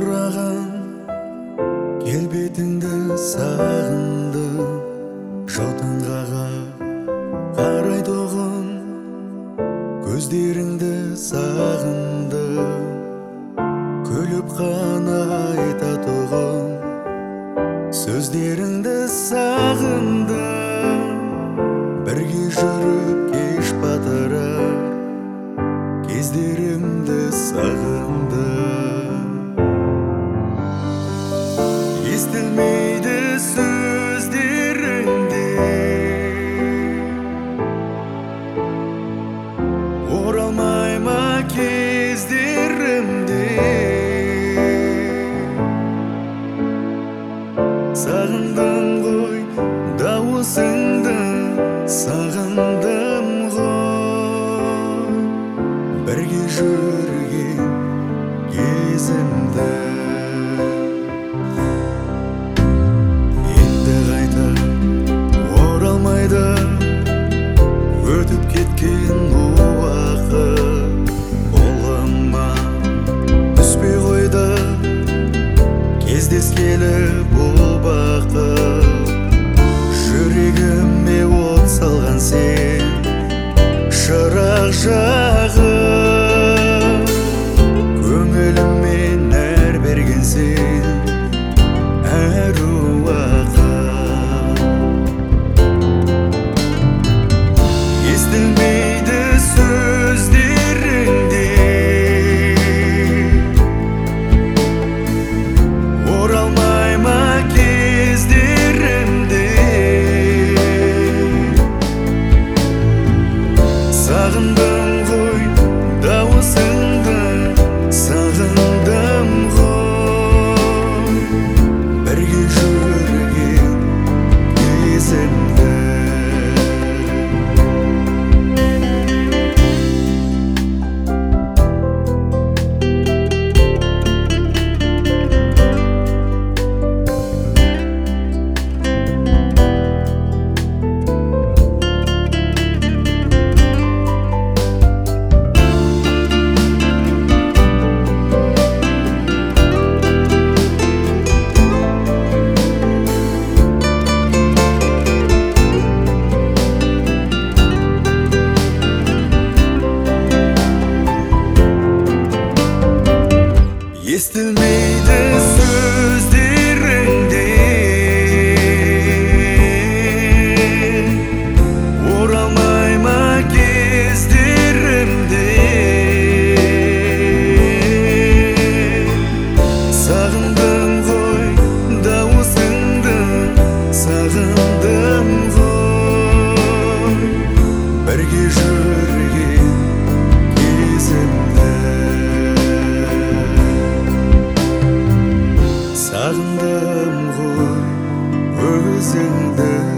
жарқыраған келбетіңді сағындым, жаутаңғаға қарайтұғын көздеріңді сағындым, күліп қана айтатұғын сөздеріңді сағындым, бірге жүріп кеш батырар кездерімді сағындым. Естілмейді сөздеріңде, оралмай ма кездерімде, сағындым ғой дауысыңды, сағындым ғой бірге жүрген кезімді. Енді қайта оралмайды өтіп кеткен уақыт, қолыма түспей қойды кездескелі бұл бақыт. Жүрегіме от салған сен, шырақ жағып, көңіліме нәр берген сен әр уақыт. Естілмейді сөздеріңде, оралмай ма кездерімде, сағындым ғой дауысыңды, сағындым ғой бірге жүрген кезімді. Естілмейді сөздеріңде, оралмай ма кездерімде, сағындым ғой дауысыңды, сағындым ғой бірге жүрген кезімді. Сағындым ғой өзіңді.